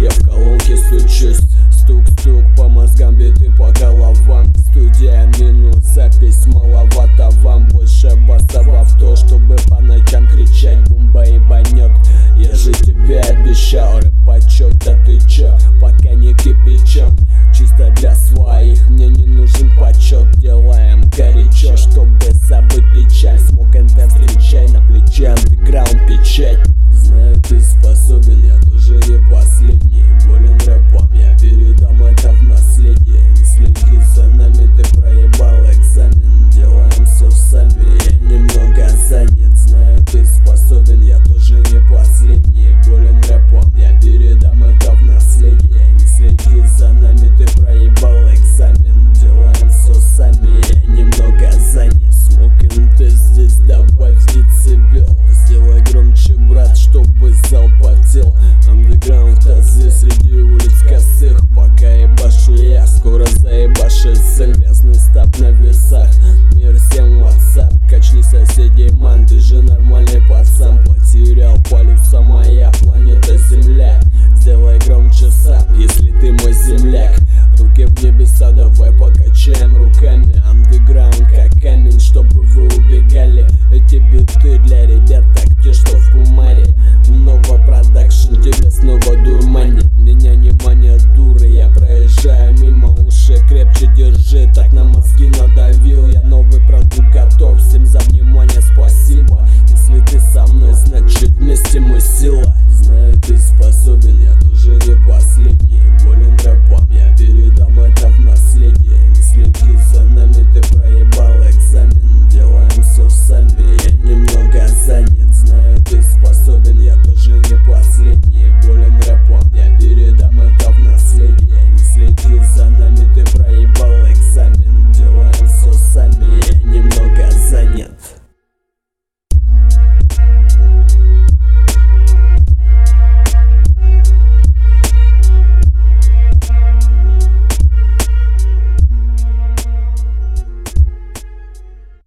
Я в колонке стучусь, стук-стук по мозгам, биты по головам. Студия минус, запись маловато вам. Больше баса в авто, чтобы по ночам кричать бомба ебанет. Я же тебе обещал рэп-почет, да ты чё, пока не кипячем. Чисто для своих, мне не нужен почет. Делаем горячо, чтобы забыть печаль. Смог НТ встречай, на плече андеграунд печать. Знаю, ты способен, я тоже не последний. Болен рэпом, я передам это в наследие. Не следи за нами, ты проебал экзамен. Делаем все сами, я немного занят. Знаю, ты способен, я тоже не последний. Болен рэпом, я передам это в наследие. Не следи за нами, ты проебал экзамен. Делаем все сами, я немного занят. Смокин, ты здесь добавь децибел. Сделай громче, брат, чтобы зал потел. Андеграунд в тазы среди улиц косых. Пока ебашу я, скоро заебашится. Грязный стаб на весах. Мир всем WhatsApp, качни соседей.